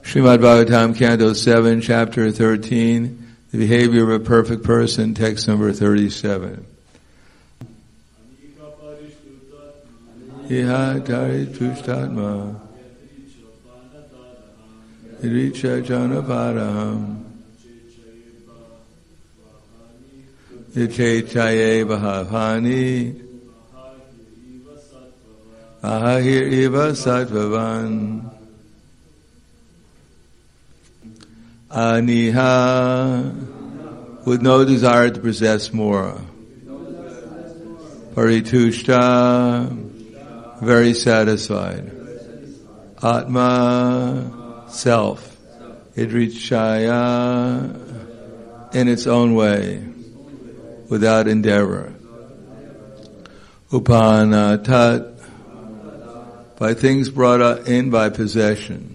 Srimad Bhagavatam, Canto 7, Chapter 13, The Behavior of a Perfect Person, text number 37. Iha tari tushtatma iricha janapadaham ichechaye bhavani ahir iva sattvavan aniha, with no desire to possess more. Paritushta, very satisfied. Atma, self. Idrichaya, in its own way, without endeavor. Upanatat, by things brought in by possession.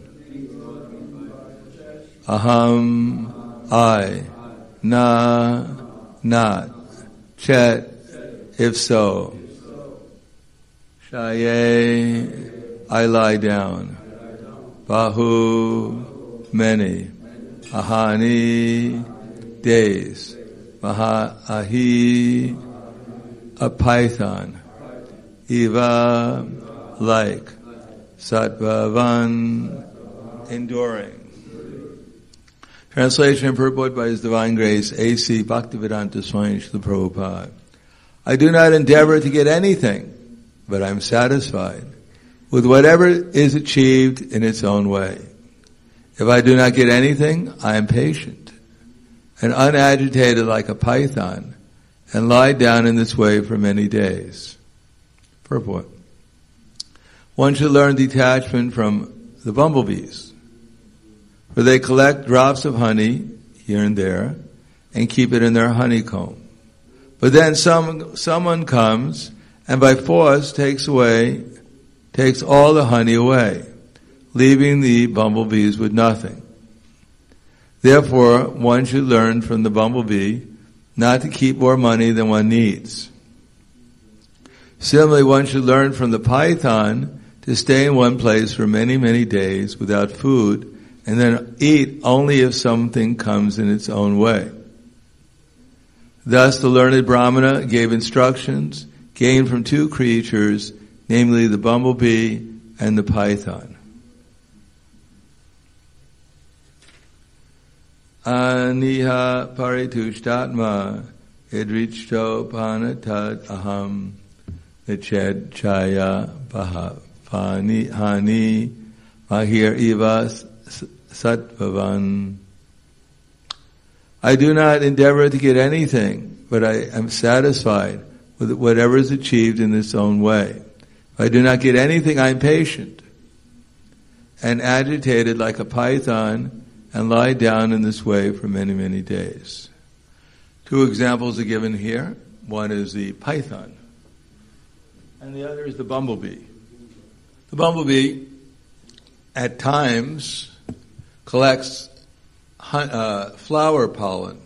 Aham, I. Na, not. Chet, if so. Shaye, I lie down. Bahu, many. Ahani, days. Ahi, a python. Eva, like. Sattvavan, enduring. Translation and purport by His Divine Grace, A.C. Bhaktivedanta Swami Srila Prabhupada. I do not endeavor to get anything, but I'm satisfied with whatever is achieved in its own way. If I do not get anything, I am patient and unagitated like a python and lie down in this way for many days. Purport. One should learn detachment from the bumblebees, for they collect drops of honey here and there and keep it in their honeycomb. But then someone comes and by force takes all the honey away, leaving the bumblebees with nothing. Therefore, one should learn from the bumblebee not to keep more money than one needs. Similarly, one should learn from the python to stay in one place for many, many days without food and then eat only if something comes in its own way. Thus the learned Brahmana gave instructions gained from two creatures, namely the bumblebee and the python. Aniha paritushtatma idrichto panatat aham niched chaya bhavani hani mahir ivas sattvavan. I do not endeavor to get anything, but I am satisfied with whatever is achieved in its own way. If I do not get anything, I am patient and agitated like a python and lie down in this way for many, many days. Two examples are given here. One is the python, and the other is the bumblebee. The bumblebee, at times, collects flower pollen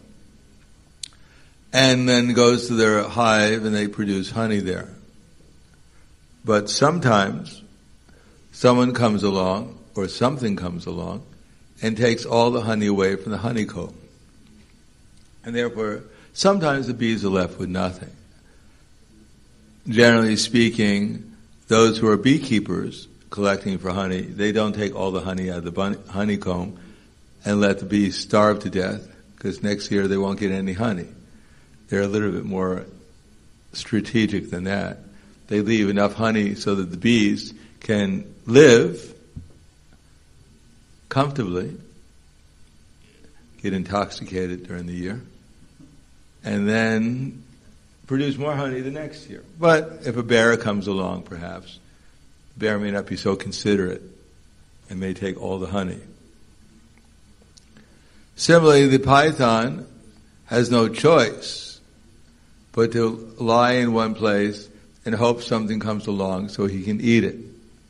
and then goes to their hive and they produce honey there. But sometimes someone comes along or something comes along and takes all the honey away from the honeycomb. And therefore, sometimes the bees are left with nothing. Generally speaking, those who are beekeepers collecting for honey, they don't take all the honey out of the honeycomb and let the bees starve to death, because next year they won't get any honey. They're a little bit more strategic than that. They leave enough honey so that the bees can live comfortably, get intoxicated during the year, and then produce more honey the next year. But if a bear comes along, perhaps, the bear may not be so considerate and may take all the honey. Similarly, the python has no choice but to lie in one place and hope something comes along so he can eat it.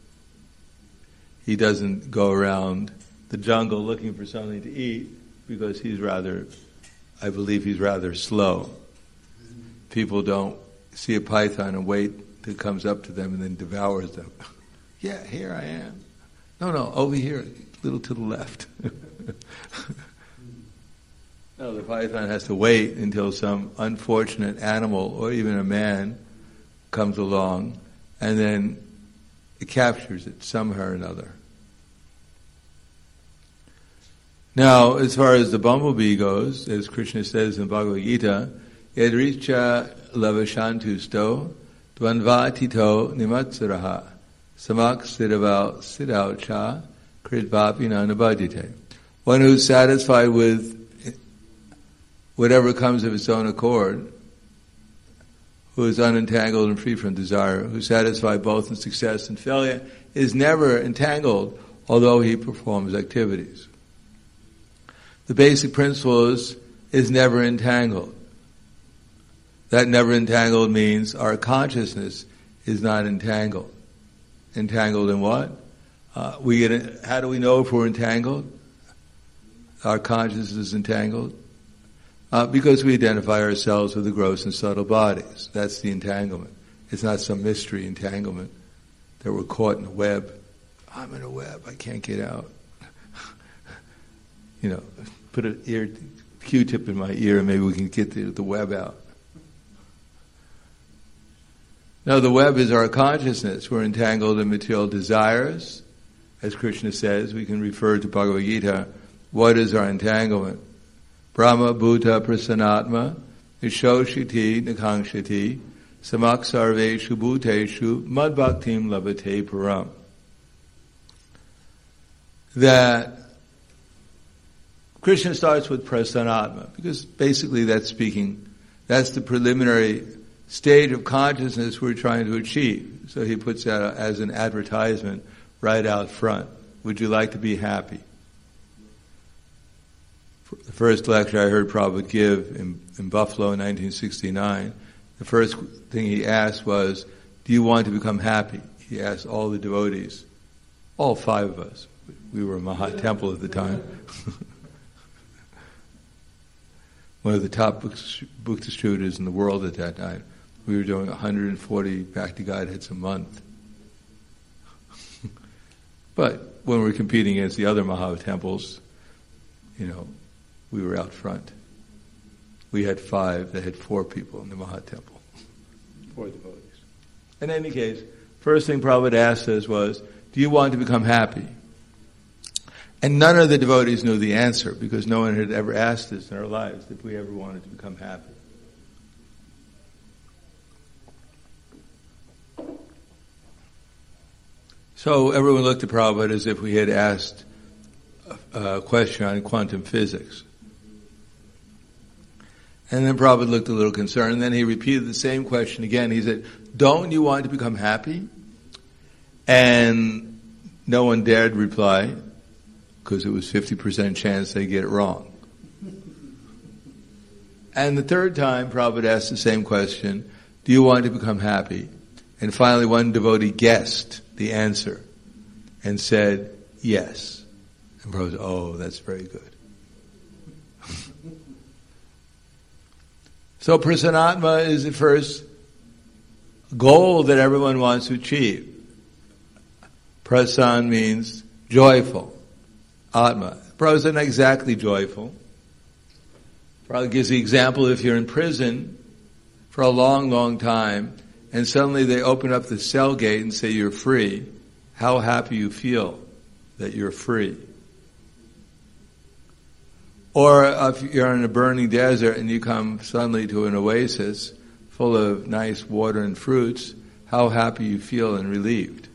He doesn't go around the jungle looking for something to eat because I believe he's rather slow. People don't see a python and wait till it comes up to them and then devours them. Yeah, here I am. No, over here. little to the left. No, the python has to wait until some unfortunate animal or even a man comes along, and then it captures it somehow or another. Now, as far as the bumblebee goes, as Krishna says in Bhagavad Gita, Yadricha lavashantusto dvanvatito nimatsaraha samak siddhaval cha kritvapi nanabhajite. One who's satisfied with whatever comes of its own accord, who is unentangled and free from desire, who's satisfied both in success and failure, is never entangled, although he performs activities. The basic principle is never entangled. That never entangled means our consciousness is not entangled. Entangled in what? How do we know if we're entangled? Our consciousness is entangled? Because we identify ourselves with the gross and subtle bodies. That's the entanglement. It's not some mystery entanglement that we're caught in a web. I'm in a web, I can't get out. Put a Q-tip in my ear and maybe we can get the web out. No, the web is our consciousness. We're entangled in material desires. As Krishna says, we can refer to Bhagavad Gita. What is our entanglement? Brahma bhuta prasanatma nishoshiti nikangshati samak sarveshu bhuteshu madbhaktim labate param. That Krishna starts with prasanatma, because basically that's the preliminary stage of consciousness we're trying to achieve. So he puts that as an advertisement right out front. Would you like to be happy? The first lecture I heard Prabhupada give in Buffalo in 1969, the first thing he asked was, do you want to become happy? He asked all the devotees, all 5 of us. We were in Mahat Temple at the time. One of the top book distributors in the world at that time. We were doing 140 Bhakti Guideheads a month. But when we were competing against the other Maha temples, we were out front. We had 5, they had 4 people in the Maha temple. 4 devotees. In any case, first thing Prabhupada asked us was, do you want to become happy? And none of the devotees knew the answer, because no one had ever asked us in our lives if we ever wanted to become happy. So everyone looked at Prabhupada as if we had asked a question on quantum physics. And then Prabhupada looked a little concerned, and then he repeated the same question again. He said, don't you want to become happy? And no one dared reply, because it was 50% chance they get it wrong. And the third time, Prabhupada asked the same question, do you want to become happy? And finally one devotee guessed the answer and said, yes. And Prabhupada said, oh, that's very good. So prasanatma is the first goal that everyone wants to achieve. Prasan means joyful. Atma. Prabhupada is not exactly joyful. Prabhupada gives the example, if you're in prison for a long, long time, and suddenly they open up the cell gate and say you're free, how happy you feel that you're free. Or if you're in a burning desert and you come suddenly to an oasis full of nice water and fruits, how happy you feel and relieved.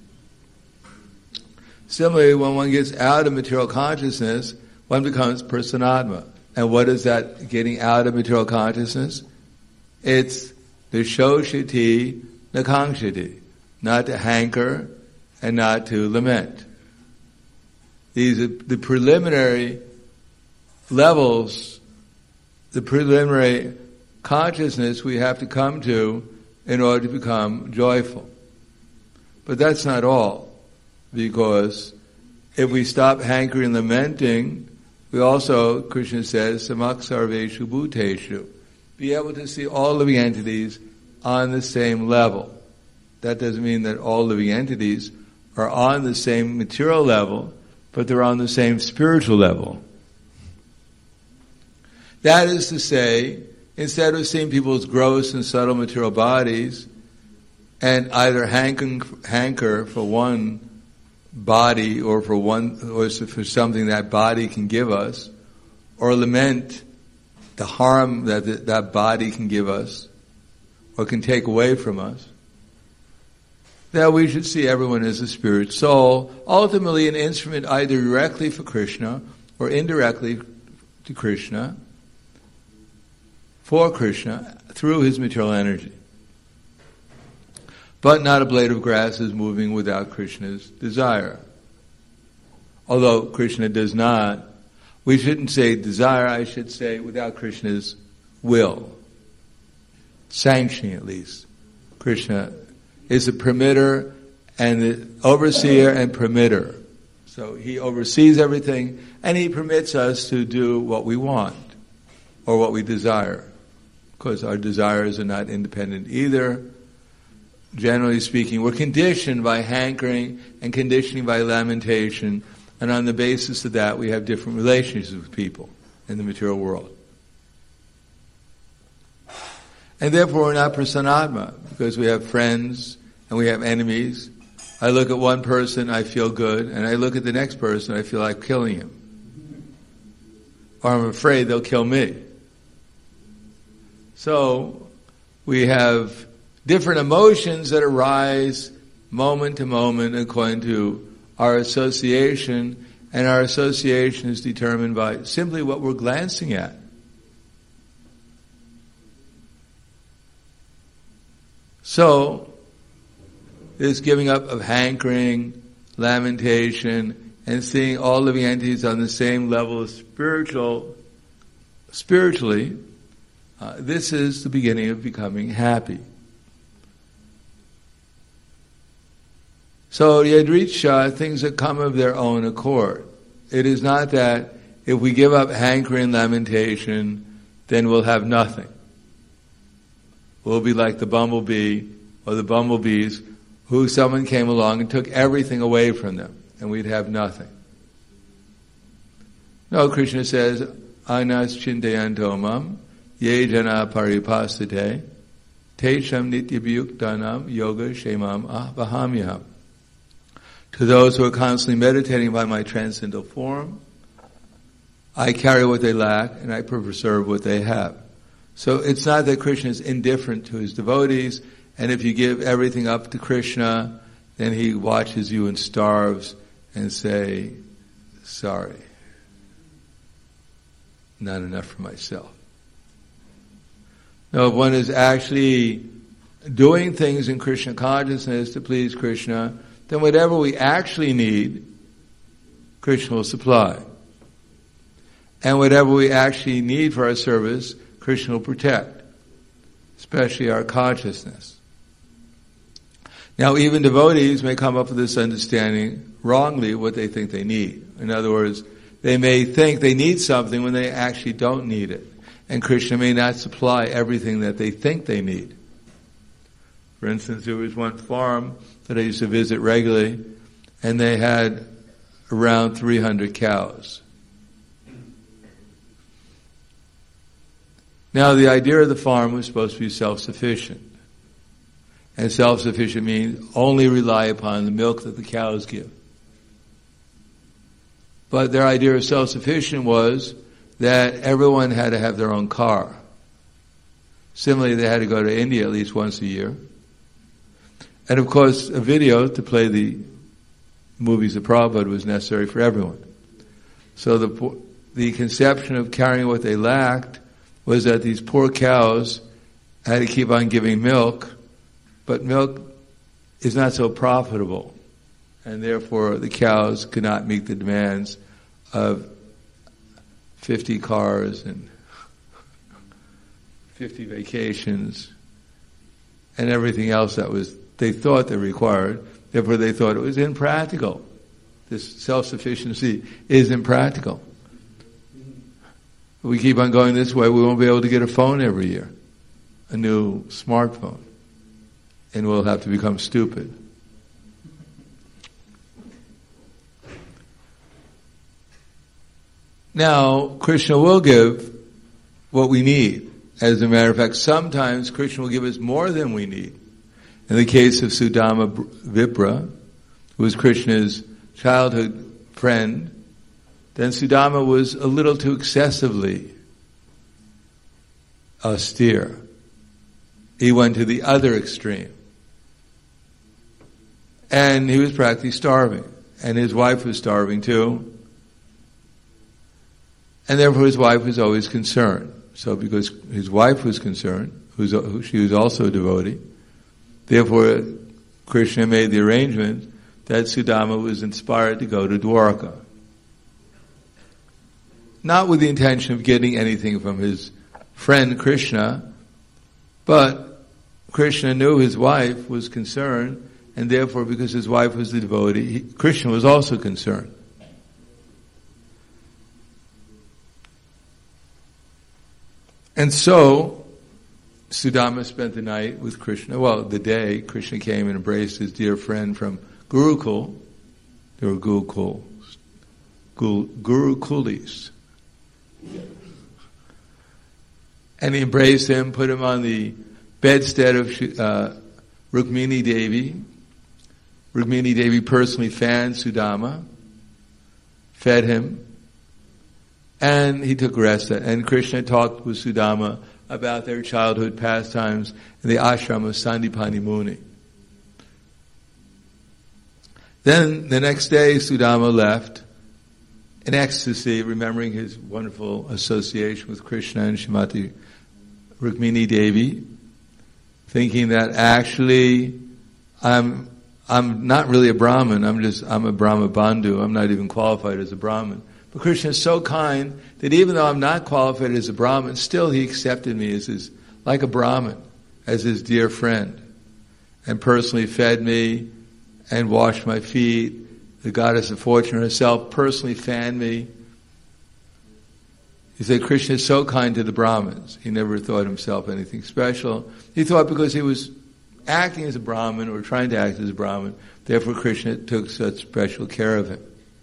Similarly, when one gets out of material consciousness, one becomes prasanatma. And what is that getting out of material consciousness? It's the shoshiti nakangshiti, not to hanker and not to lament. These are the preliminary levels, the preliminary consciousness we have to come to in order to become joyful. But that's not all, because if we stop hankering and lamenting, we also, Krishna says, samak sarveshu bhuteshu, be able to see all living entities on the same level. That doesn't mean that all living entities are on the same material level, but they're on the same spiritual level. That is to say, instead of seeing people as gross and subtle material bodies, and either hanker for one body or for something that body can give us, or lament the harm that body can give us, or can take away from us, that we should see everyone as a spirit soul, ultimately an instrument either directly for Krishna or indirectly to Krishna, for Krishna, through his material energy. But not a blade of grass is moving without Krishna's desire. Although Krishna does not, we shouldn't say desire, I should say without Krishna's will. Sanctioning at least. Krishna is a permitter and the overseer and permitter. So he oversees everything and he permits us to do what we want or what we desire. Because our desires are not independent either. Generally speaking, we're conditioned by hankering and conditioning by lamentation, and on the basis of that we have different relationships with people in the material world. And therefore we're not prasanatma, because we have friends and we have enemies. I look at one person, I feel good, and I look at the next person, I feel like killing him. Or I'm afraid they'll kill me. So, we have different emotions that arise moment to moment according to our association, and our association is determined by simply what we're glancing at. So, this giving up of hankering, lamentation, and seeing all living entities on the same level of spiritually, this is the beginning of becoming happy. So, yadricha, things that come of their own accord. It is not that if we give up hankering and lamentation, then we'll have nothing. We'll be like the bumblebee or the bumblebees who someone came along and took everything away from them, and we'd have nothing. No, Krishna says, Anas chintayantomam ye jana paripasate tesham nityabhyuktanam yoga shemam ahvahamyam. To those who are constantly meditating by my transcendental form, I carry what they lack and I preserve what they have. So it's not that Krishna is indifferent to his devotees, and if you give everything up to Krishna, then he watches you and starves and say, sorry, not enough for myself. No, if one is actually doing things in Krishna consciousness to please Krishna, then whatever we actually need, Krishna will supply. And whatever we actually need for our service, Krishna will protect, especially our consciousness. Now, even devotees may come up with this understanding wrongly what they think they need. In other words, they may think they need something when they actually don't need it. And Krishna may not supply everything that they think they need. For instance, there was one farm that I used to visit regularly, and they had around 300 cows. Now, the idea of the farm was supposed to be self-sufficient. And self-sufficient means only rely upon the milk that the cows give. But their idea of self-sufficient was that everyone had to have their own car. Similarly, they had to go to India at least once a year. And of course, a video to play the movies of Prabhupada was necessary for everyone. So the conception of carrying what they lacked was that these poor cows had to keep on giving milk, but milk is not so profitable, and therefore the cows could not meet the demands of 50 cars and 50 vacations and everything else that they thought they required. Therefore they thought it was impractical. This self-sufficiency is impractical. If we keep on going this way, we won't be able to get a phone every year, a new smartphone, and we'll have to become stupid. Now, Krishna will give what we need. As a matter of fact, sometimes Krishna will give us more than we need. In the case of Sudama Vipra, who was Krishna's childhood friend, then Sudama was a little too excessively austere. He went to the other extreme. And he was practically starving. And his wife was starving too. And therefore his wife was always concerned. So because his wife was concerned, she was also a devotee, therefore Krishna made the arrangement that Sudama was inspired to go to Dwarka. Not with the intention of getting anything from his friend Krishna, but Krishna knew his wife was concerned, and therefore because his wife was the devotee, Krishna was also concerned. And so, Sudama spent the night with Krishna. Well, the day Krishna came and embraced his dear friend from Gurukul. There were Gurukulis. And he embraced him, put him on the bedstead of Rukmini Devi. Rukmini Devi personally fanned Sudama, fed him, and he took rest. And Krishna talked with Sudama about their childhood pastimes in the ashram of Sandipani Muni. Then the next day Sudama left in ecstasy, remembering his wonderful association with Krishna and Srimati Rukmini Devi, thinking that actually I'm not really a Brahmin, I'm a Brahma Bandhu, I'm not even qualified as a Brahmin. But Krishna is so kind that even though I'm not qualified as a Brahmin, still he accepted me like a Brahmin, as his dear friend, and personally fed me and washed my feet. The goddess of fortune herself personally fanned me. He said Krishna is so kind to the Brahmins. He never thought himself anything special. He thought because he was acting as a Brahmin or trying to act as a Brahmin, therefore Krishna took such special care of him.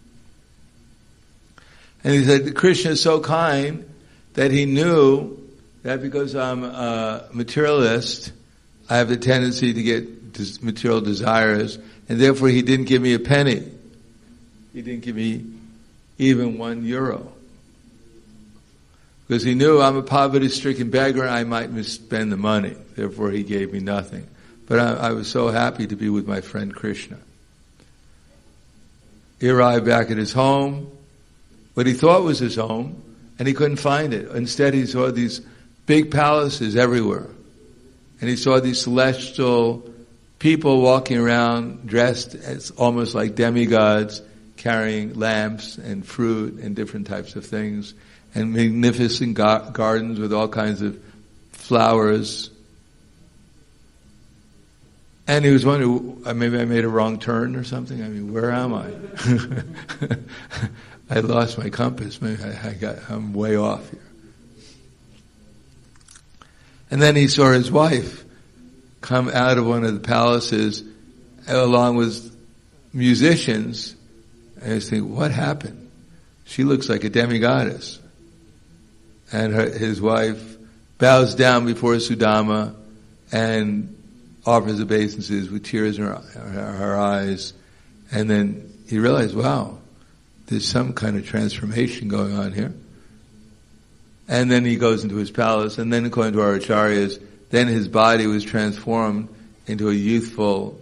And he said Krishna is so kind that he knew that because I'm a materialist, I have the tendency to get material desires, and therefore he didn't give me a penny. He didn't give me even €1. Because he knew I'm a poverty-stricken beggar, I might misspend the money. Therefore he gave me nothing. But I was so happy to be with my friend Krishna. He arrived back at his home, what he thought was his home, and he couldn't find it. Instead he saw these big palaces everywhere. And he saw these celestial people walking around dressed as almost like demigods, carrying lamps and fruit and different types of things, and magnificent gardens with all kinds of flowers. And he was wondering, maybe I made a wrong turn or something. I mean, where am I? I lost my compass. Maybe I'm way off here. And then he saw his wife come out of one of the palaces along with musicians. And I was thinking, what happened? She looks like a demigoddess. And his wife bows down before Sudama and offers obeisances with tears in her eyes. And then he realized, wow, there's some kind of transformation going on here. And then he goes into his palace, and then according to our acharyas, then his body was transformed into a youthful,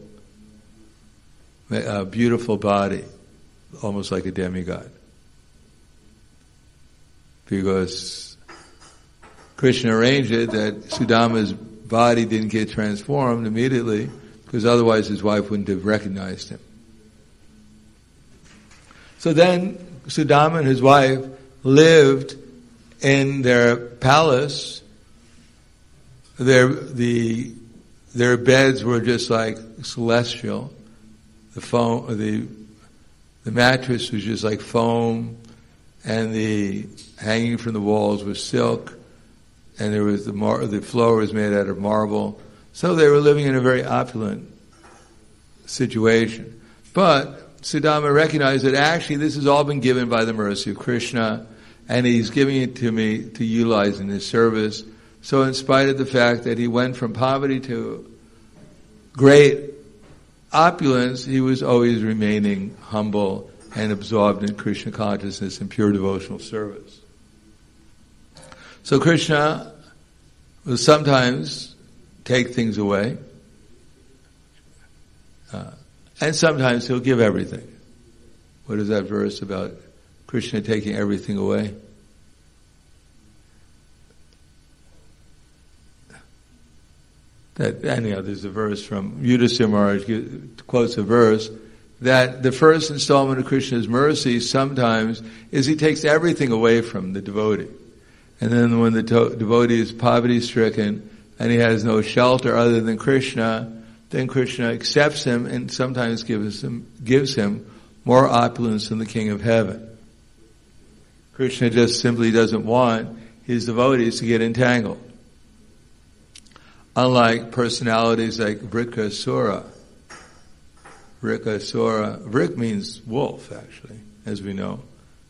beautiful body, almost like a demigod. Because Krishna arranged it that Sudama's body didn't get transformed immediately, because otherwise his wife wouldn't have recognized him. So then Sudama and his wife lived in their palace. Their beds were just like celestial. The mattress was just like foam, and the hanging from the walls was silk, and there was the floor was made out of marble. So they were living in a very opulent situation. But Sudama recognized that actually this has all been given by the mercy of Krishna, and he's giving it to me to utilize in his service. So in spite of the fact that he went from poverty to great opulence, he was always remaining humble and absorbed in Krishna consciousness and pure devotional service. So Krishna will sometimes take things away, and sometimes he'll give everything. What is that verse about Krishna taking everything away? There's a verse from Yudhisthira Maharaj quotes a verse that the first installment of Krishna's mercy sometimes is he takes everything away from the devotee. And then when the devotee is poverty-stricken and he has no shelter other than Krishna, then Krishna accepts him and sometimes gives him more opulence than the King of Heaven. Krishna just simply doesn't want his devotees to get entangled. Unlike personalities like Vrikasura. Vrik means wolf, actually, as we know.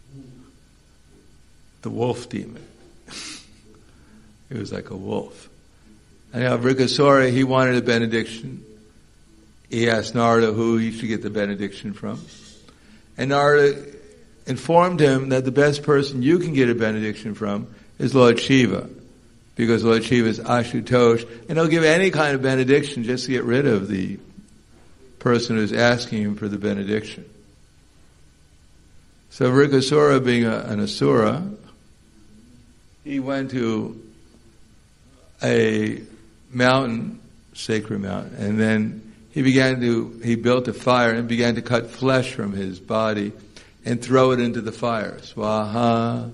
The wolf demon. He was like a wolf. Anyhow, Vrikasura, he wanted a benediction. He asked Narada who he should get the benediction from. And Narada informed him that the best person you can get a benediction from is Lord Shiva. Because Lord Shiva is Ashutosh, and he'll give any kind of benediction just to get rid of the person who's asking him for the benediction. So Vrikasura, being an asura, he went to a mountain, sacred mountain, and then he built a fire and began to cut flesh from his body and throw it into the fire. Swaha.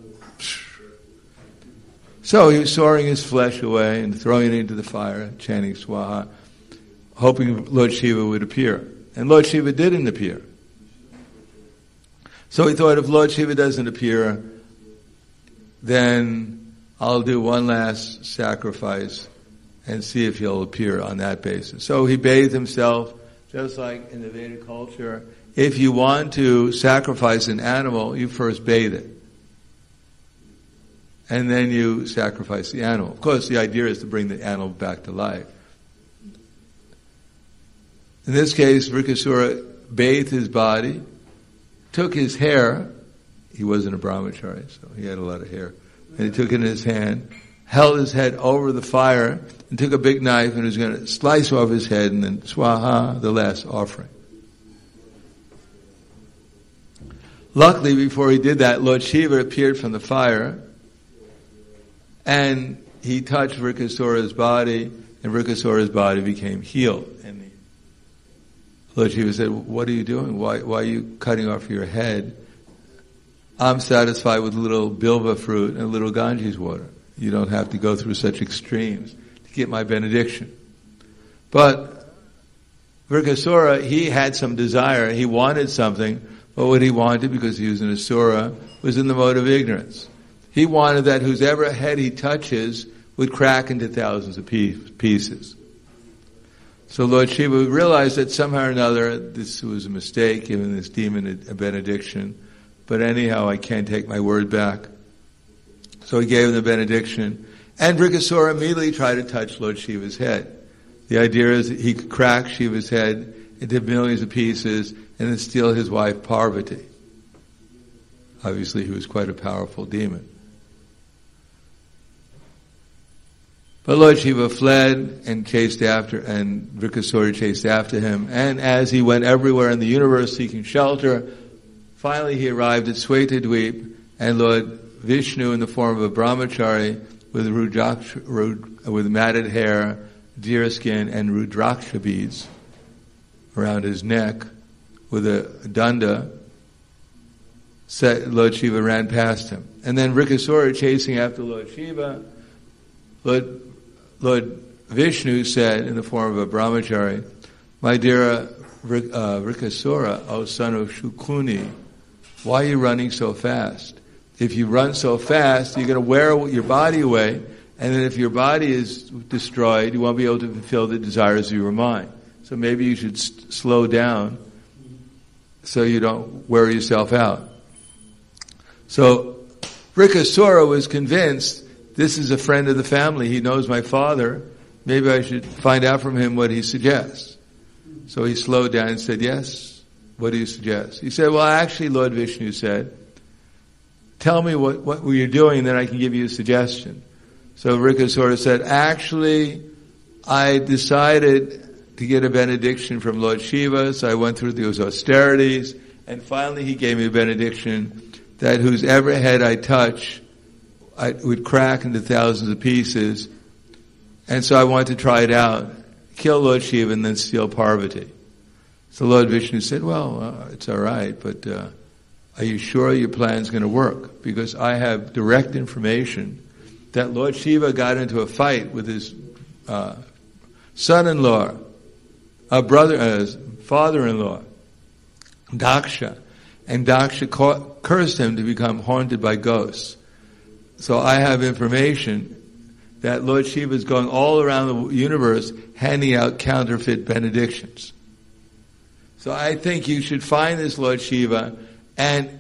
So he was soaring his flesh away and throwing it into the fire, chanting Swaha, hoping Lord Shiva would appear. And Lord Shiva didn't appear. So he thought, if Lord Shiva doesn't appear, then I'll do one last sacrifice and see if he'll appear on that basis. So he bathed himself, just like in the Vedic culture. If you want to sacrifice an animal, you first bathe it. And then you sacrifice the animal. Of course, the idea is to bring the animal back to life. In this case, Vrikasura bathed his body, took his hair. He wasn't a brahmachari, so he had a lot of hair. And he took it in his hand, held his head over the fire, and took a big knife and was going to slice off his head and then swaha, the last offering. Luckily, before he did that, Lord Shiva appeared from the fire, and he touched Vrikasura's body, and Vrikasura's body became healed. And Lord Shiva said, "What are you doing? Why are you cutting off your head? I'm satisfied with a little bilva fruit and a little Ganges water. You don't have to go through such extremes to get my benediction." But Vrikasura, he had some desire. He wanted something, but what he wanted, because he was an asura, was in the mode of ignorance. He wanted that whosever head he touches would crack into thousands of pieces. So Lord Shiva realized that somehow or another this was a mistake, giving this demon a benediction. But anyhow, I can't take my word back. So he gave him the benediction. And Vrikasura immediately tried to touch Lord Shiva's head. The idea is that he could crack Shiva's head into millions of pieces and then steal his wife Parvati. Obviously, he was quite a powerful demon. But Lord Shiva fled and chased after, and Vrikasura chased after him. And as he went everywhere in the universe seeking shelter, finally he arrived at Svetadweep, and Lord Vishnu, in the form of a brahmachari with matted hair, deer skin, and rudraksha beads around his neck, with a danda, Lord Shiva ran past him. And then Vrikasura, chasing after Lord Shiva, Lord Vishnu said, in the form of a brahmachari, "My dear Vrikasura, O son of Shukuni, why are you running so fast? If you run so fast, you're going to wear your body away, and then if your body is destroyed, you won't be able to fulfill the desires of your mind. So maybe you should slow down so you don't wear yourself out." So Rikasura was convinced, this is a friend of the family, he knows my father, maybe I should find out from him what he suggests. So he slowed down and said, yes, what do you suggest? He said, well, actually, Lord Vishnu said, tell me what you're doing, then I can give you a suggestion. So Rikasura said, actually, I decided to get a benediction from Lord Shiva, so I went through those austerities, and finally he gave me a benediction that whose ever head I touch, I would crack into thousands of pieces, and so I wanted to try it out, kill Lord Shiva and then steal Parvati. So Lord Vishnu said, well, it's all right, but are you sure your plan's going to work? Because I have direct information that Lord Shiva got into a fight with his son-in-law, father-in-law, Daksha, and Daksha cursed him to become haunted by ghosts. So I have information that Lord Shiva is going all around the universe handing out counterfeit benedictions. So I think you should find this Lord Shiva and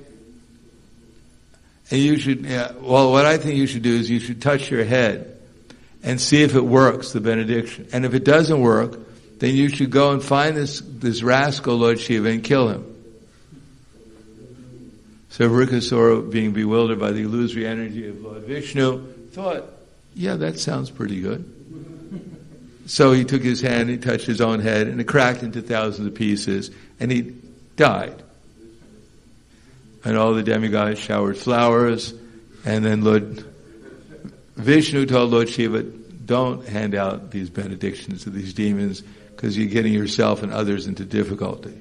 you should, what I think you should do is you should touch your head and see if it works, the benediction. And if it doesn't work, then you should go and find this rascal Lord Shiva and kill him. So Rikasura, being bewildered by the illusory energy of Lord Vishnu, thought, yeah, that sounds pretty good. So he took his hand, he touched his own head, and it cracked into thousands of pieces, and he died. And all the demigods showered flowers, and then Lord Vishnu told Lord Shiva, don't hand out these benedictions to these demons, because you're getting yourself and others into difficulty.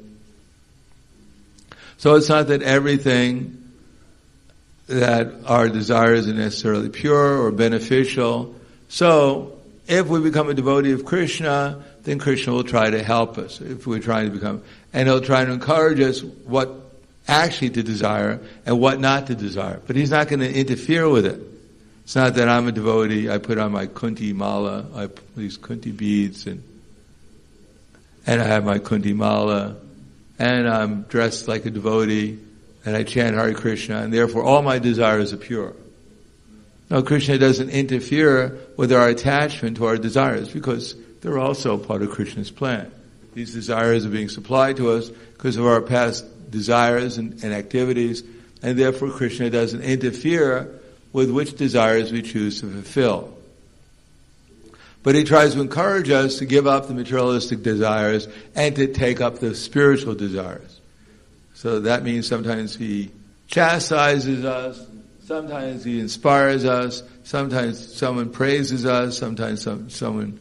So it's not that everything that our desires are necessarily pure or beneficial. So if we become a devotee of Krishna, then Krishna will try to help us if we're trying to become, and he'll try to encourage us what actually to desire and what not to desire. But he's not going to interfere with it. It's not that I'm a devotee, I put on my Kunti mala, I put these Kunti beads, and I have my Kunti mala, and I'm dressed like a devotee, and I chant Hare Krishna, and therefore all my desires are pure. No, Krishna doesn't interfere with our attachment to our desires, because they're also part of Krishna's plan. These desires are being supplied to us because of our past desires and activities, and therefore Krishna doesn't interfere with which desires we choose to fulfill. But he tries to encourage us to give up the materialistic desires and to take up the spiritual desires. So that means sometimes he chastises us, sometimes he inspires us, sometimes someone praises us, sometimes someone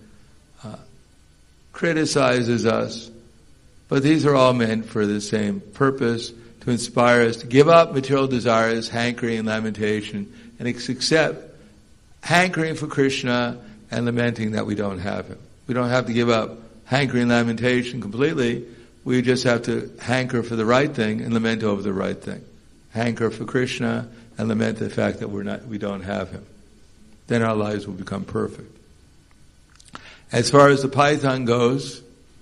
criticizes us. But these are all meant for the same purpose, to inspire us to give up material desires, hankering and lamentation, and accept hankering for Krishna and lamenting that we don't have him. We don't have to give up hankering and lamentation completely. We just have to hanker for the right thing and lament over the right thing. Hanker for Krishna and lament the fact that we don't have him. Then our lives will become perfect. As far as the Python goes,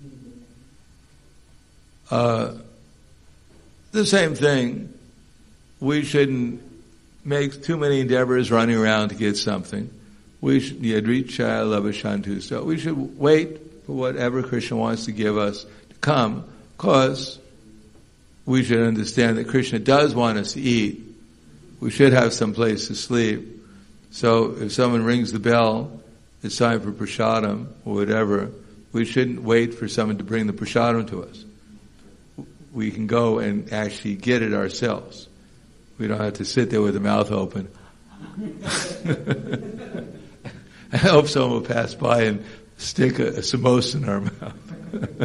the same thing. We shouldn't make too many endeavors running around to get something. We should yadrichaya labashantu. So we should wait for whatever Krishna wants to give us to come, because we should understand that Krishna does want us to eat. We should have some place to sleep. So if someone rings the bell, it's time for prasadam or whatever, we shouldn't wait for someone to bring the prasadam to us. We can go and actually get it ourselves. We don't have to sit there with the mouth open. I hope someone will pass by and stick a samosa in our mouth.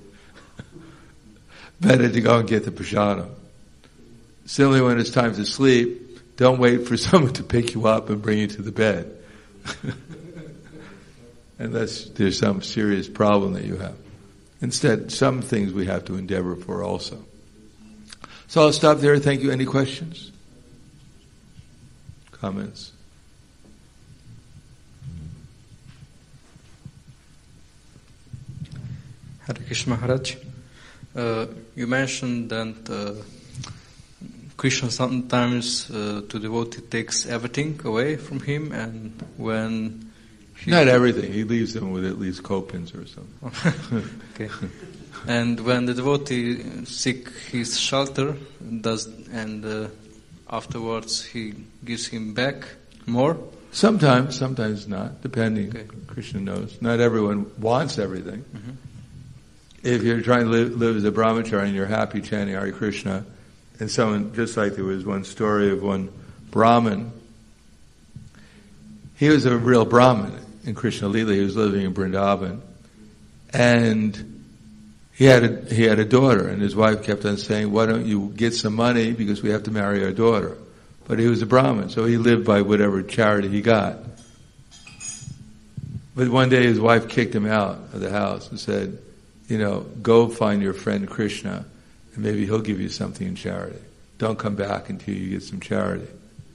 Better to go and get the prasadam. Similarly, when it's time to sleep, don't wait for someone to pick you up and bring you to the bed. Unless there's some serious problem that you have. Instead, some things we have to endeavor for also. So I'll stop there. Thank you. Any questions? Comments? Hare Krishna Maharaj, you mentioned that Krishna sometimes to devotee takes everything away from him, and when not everything, he leaves them with at least copins or something. Okay. And when the devotee seek his shelter, afterwards he gives him back more? Sometimes not, depending. Okay. Krishna knows. Not everyone wants everything. Mm-hmm. If you're trying to live as a brahmachari and you're happy chanting Hare Krishna, and someone, just like there was one story of one Brahmin, he was a real Brahmin in Krishna Lila. He was living in Vrindavan, and he had a daughter, and his wife kept on saying, "Why don't you get some money because we have to marry our daughter?" But he was a Brahmin, so he lived by whatever charity he got. But one day his wife kicked him out of the house and said, go find your friend Krishna, and maybe he'll give you something in charity. Don't come back until you get some charity.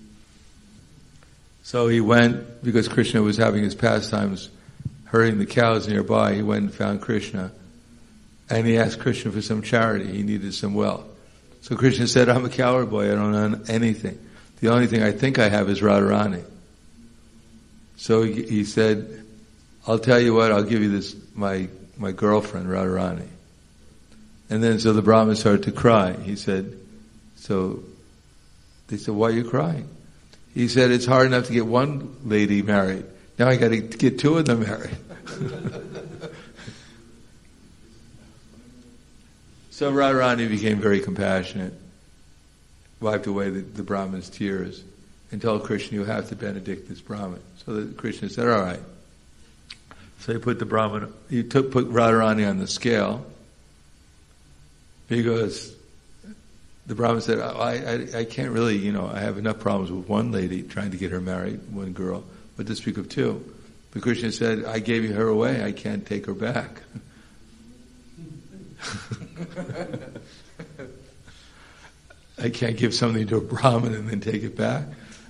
So he went, because Krishna was having his pastimes herding the cows nearby, he went and found Krishna, and he asked Krishna for some charity. He needed some wealth. So Krishna said, "I'm a coward boy, I don't own anything. The only thing I think I have is Radharani." So he said, "I'll tell you what, I'll give you this, my girlfriend, Radharani." And then so the Brahmin started to cry. He said, they said, "Why are you crying?" He said, "It's hard enough to get one lady married. Now I got to get two of them married." So Radharani became very compassionate, wiped away the Brahmin's tears, and told Krishna, "You have to benedict this Brahmin." So Krishna said, "All right." So he put put Radharani on the scale, because the Brahmin said, I can't really, I have enough problems with one lady trying to get her married, one girl, but to speak of two. But Krishna said, "I gave her away, I can't take her back." I can't give something to a Brahmin and then take it back.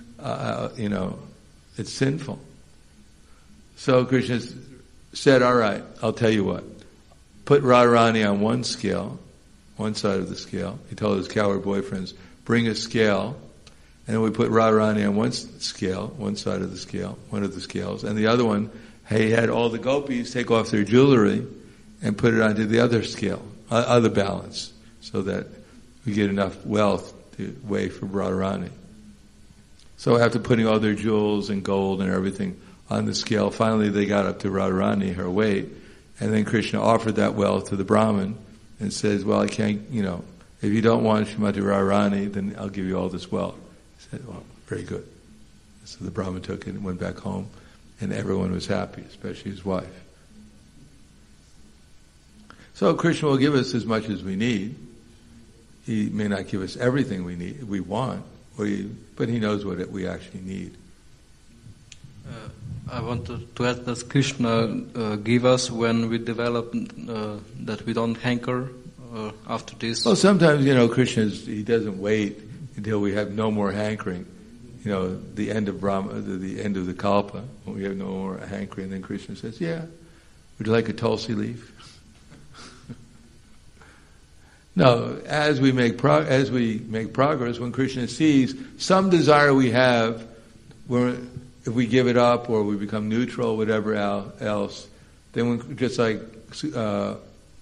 It's sinful. So Krishna said, "All right, I'll tell you what. Put Radharani on one scale, one side of the scale." He told his coward boyfriends, "Bring a scale." And then we put Radharani on one scale, one side of the scale, one of the scales. And the other one, he had all the gopis take off their jewelry and put it onto the other scale, other balance, so that we get enough wealth to weigh for Radharani. So after putting all their jewels and gold and everything on the scale, finally they got up to Radharani, her weight, and then Krishna offered that wealth to the Brahmin and says, "Well, I can't, if you don't want Srimati Radharani, then I'll give you all this wealth." He said, "Well, very good." So the Brahmin took it and went back home, and everyone was happy, especially his wife. So Krishna will give us as much as we need. He may not give us everything we want, but he knows what we actually need. I want to add that Krishna give us when we develop that we don't hanker after this. Well, sometimes, Krishna, he doesn't wait until we have no more hankering. The end of the end of the kalpa, when we have no more hankering, then Krishna says, "Yeah, would you like a tulsi leaf?" No, as we make progress, when Krishna sees some desire we have, if we give it up or we become neutral, whatever else, then just like Dhruva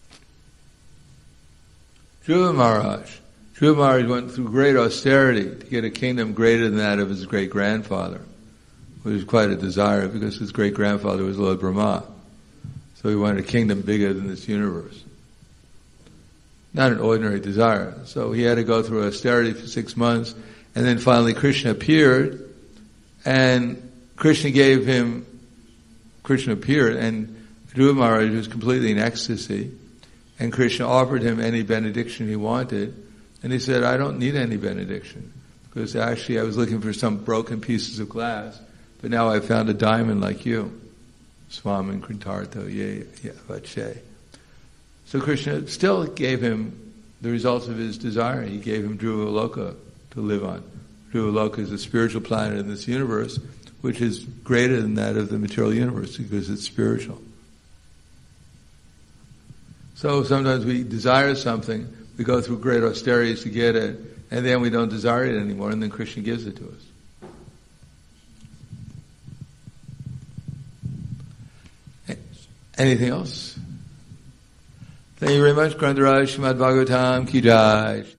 Maharaj went through great austerity to get a kingdom greater than that of his great-grandfather, which was quite a desire because his great-grandfather was Lord Brahma. So he wanted a kingdom bigger than this universe. Not an ordinary desire. So he had to go through austerity for 6 months, and then finally Krishna appeared, and Krishna appeared, and Dhruva Maharaj was completely in ecstasy, and Krishna offered him any benediction he wanted, and he said, "I don't need any benediction, because actually I was looking for some broken pieces of glass, but now I found a diamond like you. Swamin Krintartho Ye Vache." So Krishna still gave him the results of his desire. He gave him Dhruva Loka to live on. Dhruva Loka is a spiritual planet in this universe, which is greater than that of the material universe because it's spiritual. So sometimes we desire something, we go through great austerities to get it, And then we don't desire it anymore, and then Krishna gives it to us. Anything else? Thank you very much. Grantaraj Srimad Bhagavatam Ki Jai.